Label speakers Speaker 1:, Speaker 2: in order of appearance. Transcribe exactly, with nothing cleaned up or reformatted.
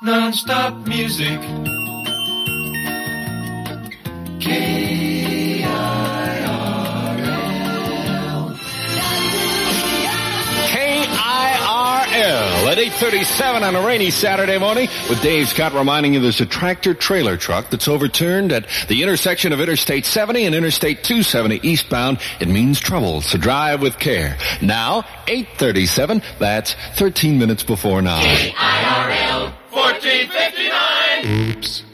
Speaker 1: Non-stop music. K I R L.
Speaker 2: K I R L at eight thirty-seven on a rainy Saturday morning with Dave Scott reminding you there's a tractor-trailer truck that's overturned at the intersection of Interstate seventy and Interstate two seventy eastbound. It means trouble, so drive with care. Now, eight thirty-seven, that's thirteen minutes before nine.
Speaker 1: K I R L fourteen fifty-nine.
Speaker 2: Oops.